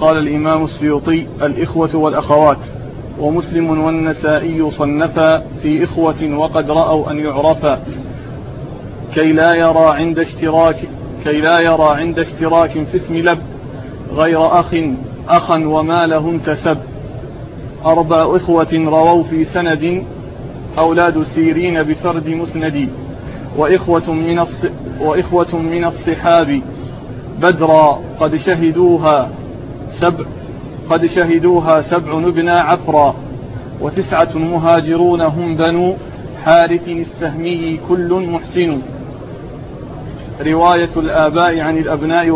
قال الإمام السيوطي: الإخوة والأخوات. ومسلم والنسائي صنفا في إخوة وقد رأوا أن يعرفا كي لا يرى عند اشتراك في اسم لب غير أخا وما له انتسب. 4 إخوة رووا في سند أولاد سيرين بفرد مسند. وإخوة من الصحاب بدرا قد شهدوها 7 نبنا عفرا. 9 مهاجرون هم بنو حارث السهمي كل محسن. رواية الآباء عن الأبناء